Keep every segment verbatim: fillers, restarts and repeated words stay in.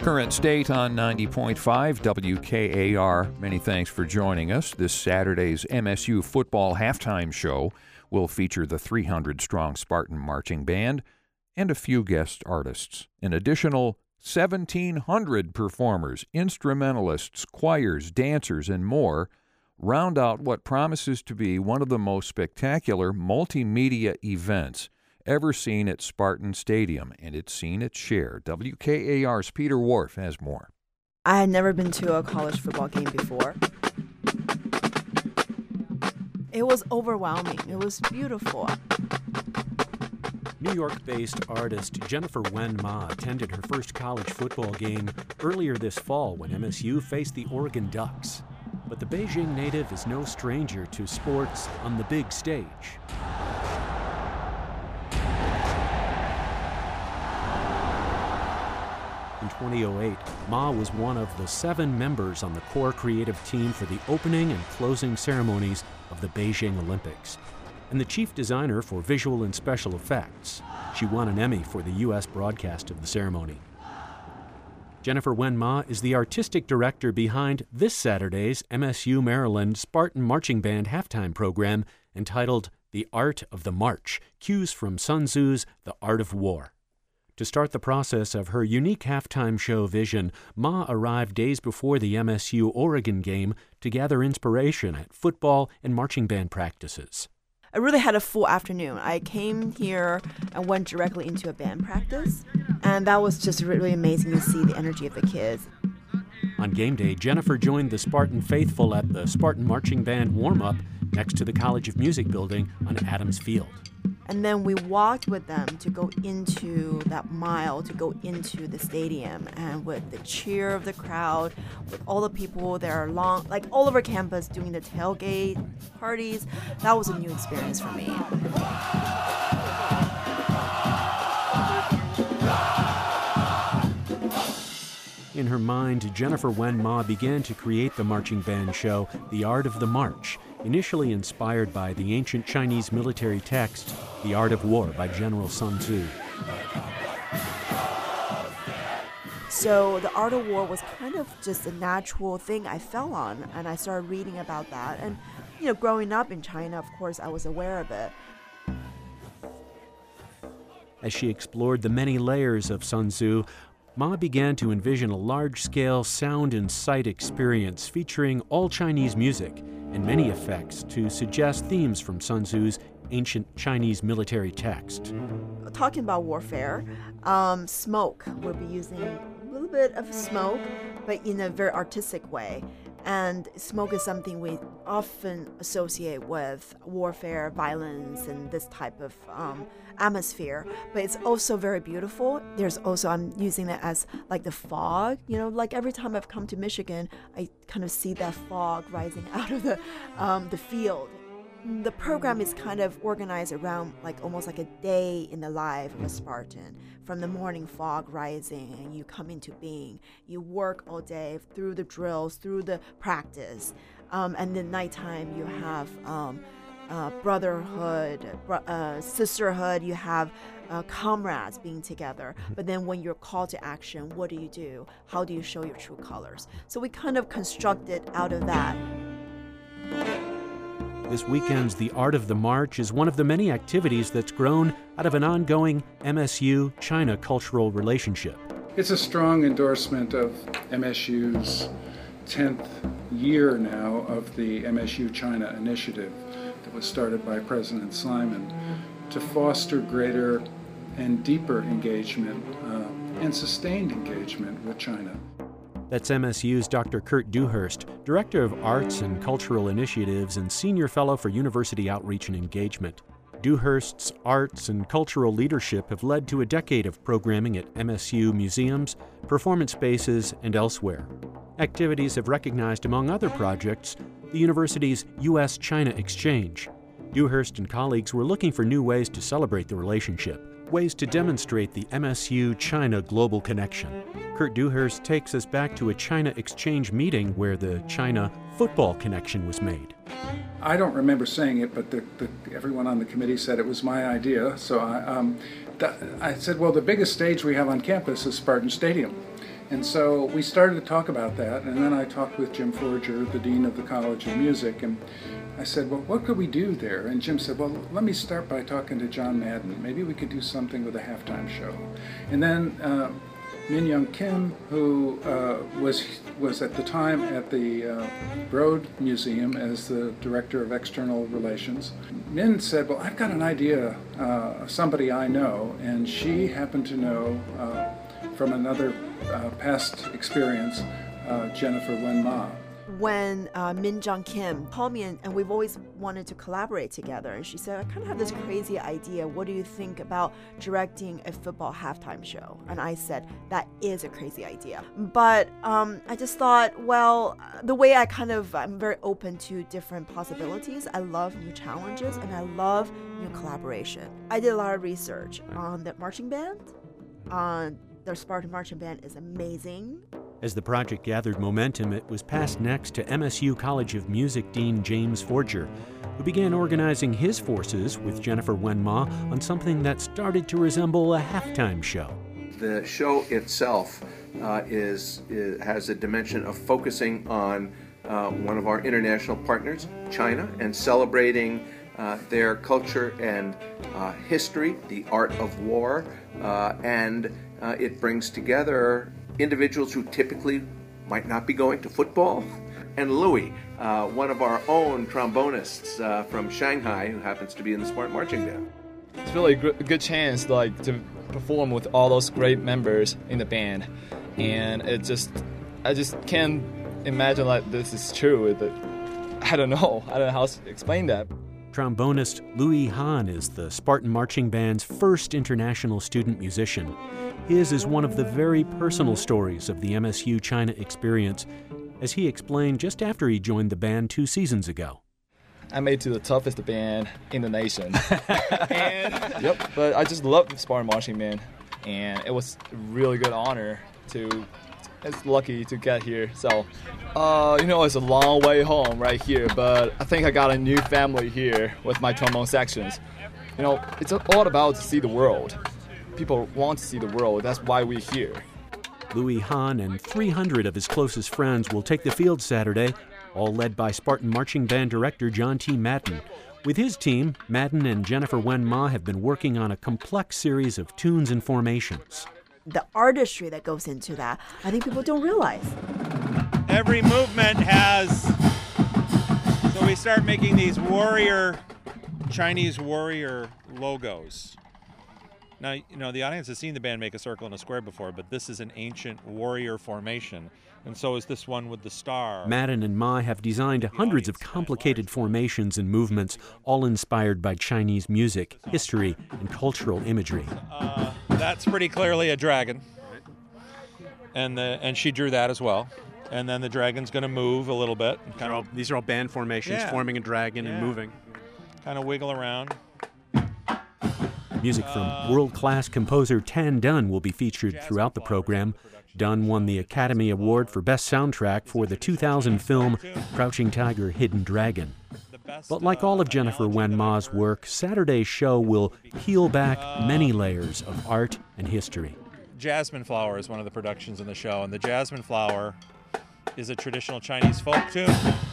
Current State on ninety point five W K A R. Many thanks for joining us. This Saturday's M S U football halftime show will feature the three hundred strong Spartan Marching Band and a few guest artists. An additional seventeen hundred performers, instrumentalists, choirs, dancers, and more round out what promises to be one of the most spectacular multimedia events ever seen at Spartan Stadium, and it's seen its share. W K A R's Peter Wharf has more. I had never been to a college football game before. It was overwhelming. It was beautiful. New York-based artist Jennifer Wen Ma attended her first college football game earlier this fall when M S U faced the Oregon Ducks. But the Beijing native is no stranger to sports on the big stage. In twenty oh eight, Ma was one of the seven members on the core creative team for the opening and closing ceremonies of the Beijing Olympics, and the chief designer for visual and special effects. She won an Emmy for the U S broadcast of the ceremony. Jennifer Wen Ma is the artistic director behind this Saturday's M S U Maryland Spartan Marching Band halftime program entitled The Art of the March, Cues from Sun Tzu's The Art of War. To start the process of her unique halftime show vision, Ma arrived days before the M S U-Oregon game to gather inspiration at football and marching band practices. I really had a full afternoon. I came here and went directly into a band practice, and that was just really amazing to see the energy of the kids. On game day, Jennifer joined the Spartan faithful at the Spartan Marching Band warm-up next to the College of Music building on Adams Field. And then we walked with them to go into that mile, to go into the stadium. And with the cheer of the crowd, with all the people that are along, like all over campus doing the tailgate parties, that was a new experience for me. In her mind, Jennifer Wen Ma began to create the marching band show, The Art of the March, initially inspired by the ancient Chinese military text, The Art of War by General Sun Tzu. So the Art of War was kind of just a natural thing I fell on, and I started reading about that. And, you know, growing up in China, of course, I was aware of it. As she explored the many layers of Sun Tzu, Ma began to envision a large-scale sound and sight experience featuring all Chinese music and many effects to suggest themes from Sun Tzu's ancient Chinese military text. Talking about warfare, um, smoke, we'll be using a little bit of smoke, but in a very artistic way. And smoke is something we often associate with warfare, violence, and this type of um, atmosphere. But it's also very beautiful. There's also, I'm using it as like the fog. You know, like every time I've come to Michigan, I kind of see that fog rising out of the um, the field. The program is kind of organized around like almost like a day in the life of a Spartan. From the morning fog rising and you come into being. You work all day through the drills, through the practice. Um, and then nighttime you have um, uh, brotherhood, bro- uh, sisterhood, you have uh, comrades being together. But then when you're called to action, what do you do? How do you show your true colors? So we kind of constructed out of that. This weekend's The Art of the March is one of the many activities that's grown out of an ongoing M S U-China cultural relationship. It's a strong endorsement of M S U's tenth year now of the M S U-China initiative that was started by President Simon to foster greater and deeper engagement uh, and sustained engagement with China. That's M S U's Doctor Kurt Dewhurst, Director of Arts and Cultural Initiatives and Senior Fellow for University Outreach and Engagement. Dewhurst's arts and cultural leadership have led to a decade of programming at M S U museums, performance spaces, and elsewhere. Activities have recognized, among other projects, the university's U S China exchange. Dewhurst and colleagues were looking for new ways to celebrate the relationship, ways to demonstrate the M S U-China global connection. Kurt Dewhurst takes us back to a China exchange meeting where the China football connection was made. I don't remember saying it, but the, the, everyone on the committee said it was my idea. So I, um, that, I said, well, the biggest stage we have on campus is Spartan Stadium. And so we started to talk about that, and then I talked with Jim Forger, the Dean of the College of Music, and I said, well, what could we do there? And Jim said, well, let me start by talking to John Madden. Maybe we could do something with a halftime show. And then uh, Min Young Kim, who uh, was was at the time at the uh, Broad Museum as the Director of External Relations, Min said, well, I've got an idea uh, of somebody I know, and she happened to know uh, from another uh, past experience, uh, Jennifer Wen Ma. When uh, Min Jong Kim called me, and, and we've always wanted to collaborate together, and she said, I kind of have this crazy idea. What do you think about directing a football halftime show? And I said, that is a crazy idea. But um, I just thought, well, the way I kind of, I'm very open to different possibilities. I love new challenges, and I love new collaboration. I did a lot of research on the marching band. On their Spartan Marching Band is amazing. As the project gathered momentum, it was passed next to M S U College of Music Dean James Forger, who began organizing his forces with Jennifer Wen Ma on something that started to resemble a halftime show. The show itself uh, is, is has a dimension of focusing on uh, one of our international partners, China, and celebrating uh, their culture and uh, history, the art of war, uh, and uh, it brings together individuals who typically might not be going to football, and Louis, uh, one of our own trombonists uh, from Shanghai, who happens to be in the Spartan Marching Band. It's really a good chance, like, to perform with all those great members in the band, and it just, I just can't imagine like this is true. It, I don't know. I don't know how to explain that. Trombonist Louis Han is the Spartan Marching Band's first international student musician. His is one of the very personal stories of the M S U China experience, as he explained just after he joined the band two seasons ago. I made it to the toughest band in the nation. and, yep, but I just loved the Spartan Marching Band, and it was a really good honor to, it's lucky to get here. So, uh, you know, it's a long way home right here, but I think I got a new family here with my trombone sections. You know, it's all about to see the world. People want to see the world. That's why we're here. Louis Han and three hundred of his closest friends will take the field Saturday, all led by Spartan Marching Band director John T. Madden. With his team, Madden and Jennifer Wen Ma have been working on a complex series of tunes and formations. The artistry that goes into that, I think people don't realize. Every movement has, so we start making these warrior, Chinese warrior logos. Now, you know, the audience has seen the band make a circle and a square before, but this is an ancient warrior formation, and so is this one with the star. Madden and Ma have designed hundreds of complicated formations and movements, all inspired by Chinese music, history, and cultural imagery. Uh, that's pretty clearly a dragon, and the and she drew that as well. And then the dragon's going to move a little bit. Kind of, all, these are all band formations, yeah. forming a dragon yeah. and moving. Kind of wiggle around. Music from world-class composer Tan Dun will be featured throughout the program. Dun won the Academy Award for Best Soundtrack for the two thousand film Crouching Tiger, Hidden Dragon. But like all of Jennifer Wen Ma's work, Saturday's show will peel back many layers of art and history. Jasmine Flower is one of the productions in the show, and the Jasmine Flower is a traditional Chinese folk tune.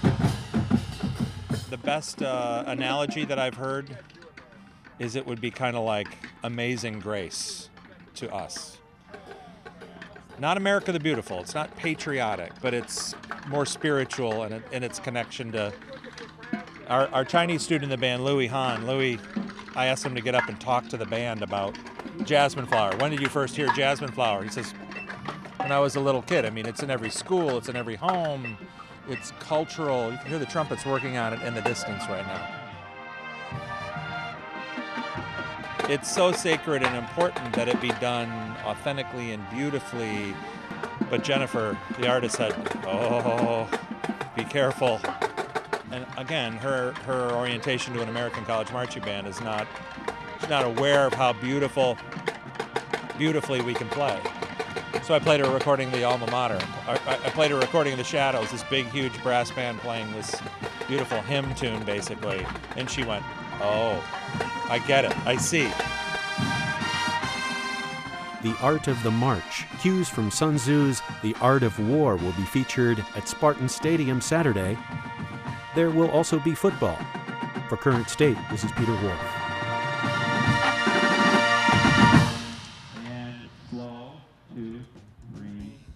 The best uh, analogy that I've heard is it would be kind of like Amazing Grace to us. Not America the Beautiful, it's not patriotic, but it's more spiritual in, in its connection to our, our Chinese student in the band, Louis Han. Louis, I asked him to get up and talk to the band about Jasmine Flower. When did you first hear Jasmine Flower? He says, when I was a little kid. I mean, it's in every school, it's in every home, it's cultural. You can hear the trumpets working on it in the distance right now. It's so sacred and important that it be done authentically and beautifully. But Jennifer, the artist, said, oh, be careful. And again, her, her orientation to an American college marching band is not, she's not aware of how beautiful, beautifully we can play. So I played her recording the Alma Mater. I, I played her recording The Shadows, this big, huge brass band playing this beautiful hymn tune, basically. And she went, oh, I get it, I see. The Art of the March. Cues from Sun Tzu's The Art of War will be featured at Spartan Stadium Saturday. There will also be football. For Current State, this is Peter Wolf. And flow, two, three.